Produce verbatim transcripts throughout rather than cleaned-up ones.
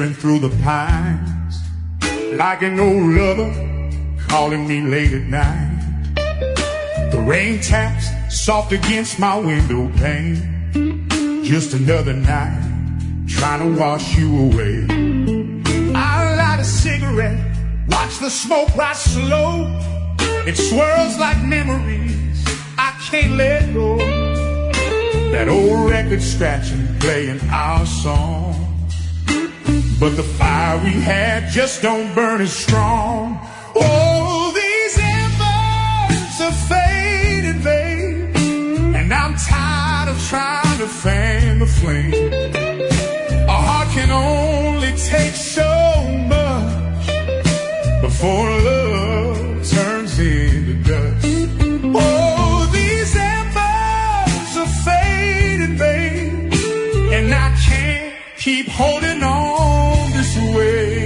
whispering through the pines, like an old lover calling me late at night. The rain taps soft against my window pane, just another night trying to wash you away. I light a cigarette, watch the smoke rise slow. It swirls like memories I can't let go. That old record scratching, playing our song, but the fire we had just don't burn as strong. Oh, these embers are fading, babe, and I'm tired of trying to fan the flame. A heart can only take so much before love turns into dust. Oh, these embers are fading, babe, and I can't keep holding on this way.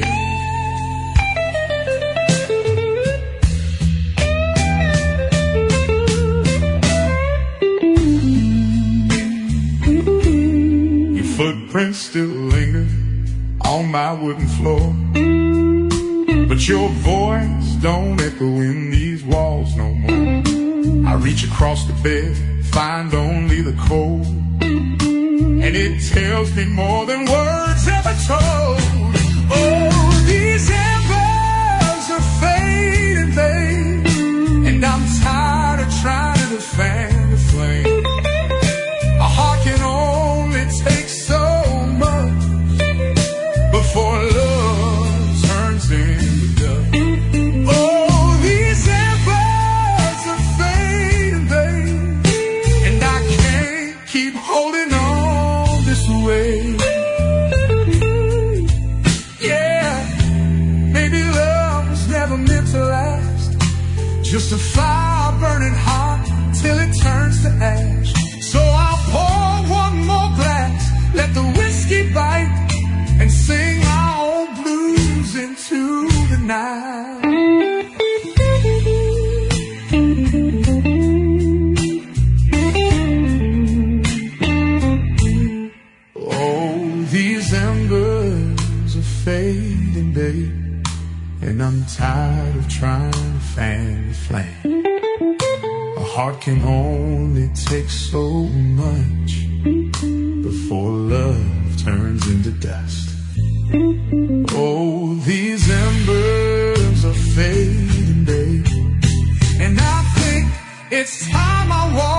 Your footprints still linger on my wooden floor, but your voice don't echo in these walls no more. I reach across the bed, find only the cold, and it tells me more than words ever told. Oh, these embers are fading, babe, and I'm tired of trying to fan the flame. A heart can only take so much before love turns into dust. Oh, these embers are fading, babe, and I can't keep holding on this way. Yeah, maybe love was never meant to last, just a fire burning hot till it turns to ash. So I'll pour one more glass, let the whiskey bite, and sing our old blues into the night. Oh, these embers are fading, babe, and I'm tired of trying to fan the flame. A heart can only take so much before love turns into dust. Oh, these embers are fading, babe, and I think it's time I walk